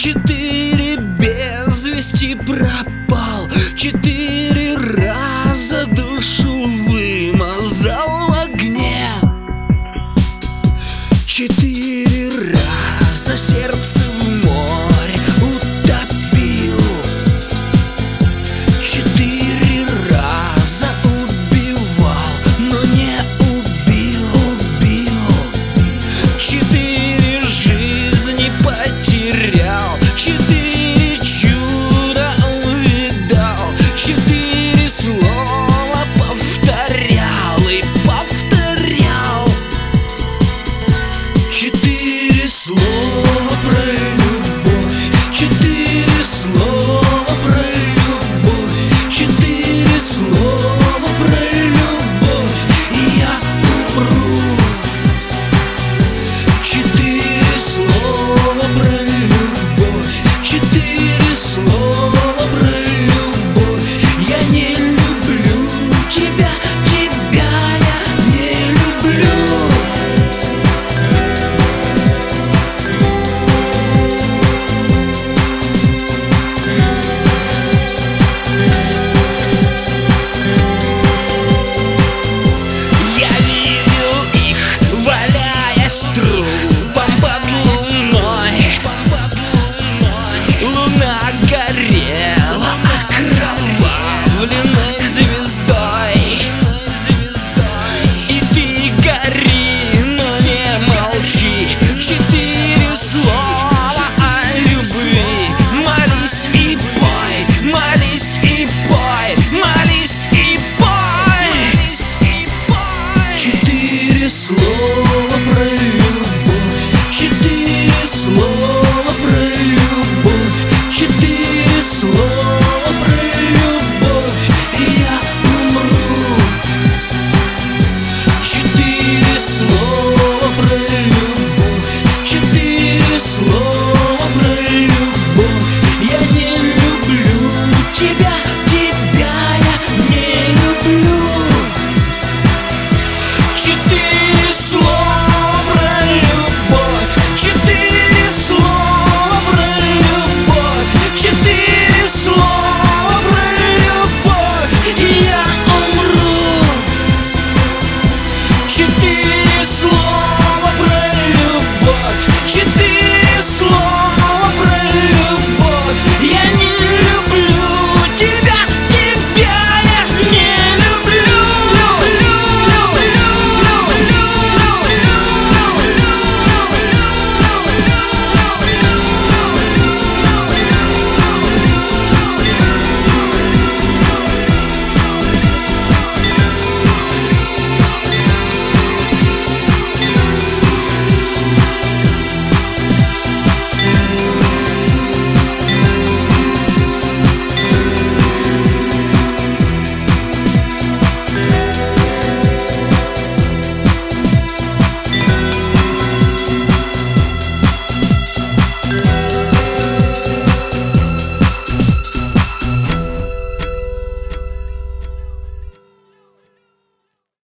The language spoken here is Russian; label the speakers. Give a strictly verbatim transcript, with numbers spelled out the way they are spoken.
Speaker 1: Четыре без вести пропал, четыре раза душу вымазал в огне, четыре раза сердце в море утопил, четыре раза убивал, но не убил, убил, четыре жизни потерял, четыре чуда увидал, четыре слова повторял и повторял, четыре слова про любовь, четыре слова про любовь, четыре слова про любовь, и я умру. Четыре слова про любовь, четыре слова про любовь. Я не люблю тебя, тебя я не люблю. Я видел их, валяясь трупом под луной. Луна горела окровавленной звездой. И ты гори, но не молчи. Четыре слова о любви. Молись и пой, молись и пой, молись и пой. Четыре слова.